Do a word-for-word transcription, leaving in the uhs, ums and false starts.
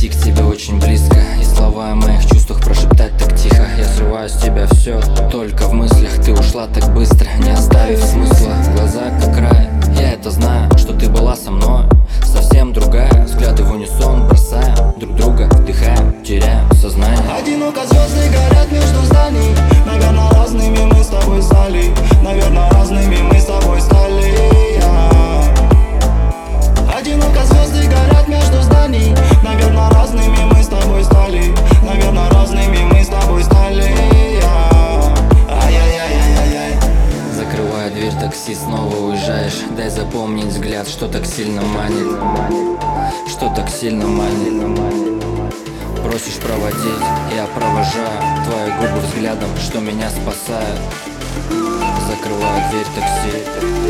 подойти к тебе очень близко и слова о моих чувствах прошептать так тихо. Я срываю с тебя все, только в мыслях. Ты ушла так быстро, не оставив смысла. Глаза как рай, я это знаю, что ты была со мной совсем другая. Взгляды в унисон бросаем друг друга, вдыхаем, теряем сознание. Одиноко звезды горят между зданий. Наверное, разными мы с тобой стали. Наверное, разными мы с тобой стали. Одиноко звезды горят между зданий. Наверное, разными мы с тобой стали. Наверное, разными мы с тобой стали. Ай-яй-яй-яй-яй. Закрываю дверь такси, снова уезжаешь. Дай запомнить взгляд, что так сильно манит. Что так сильно манит. Просишь проводить, я провожаю твои губы взглядом, что меня спасает. Закрываю дверь такси.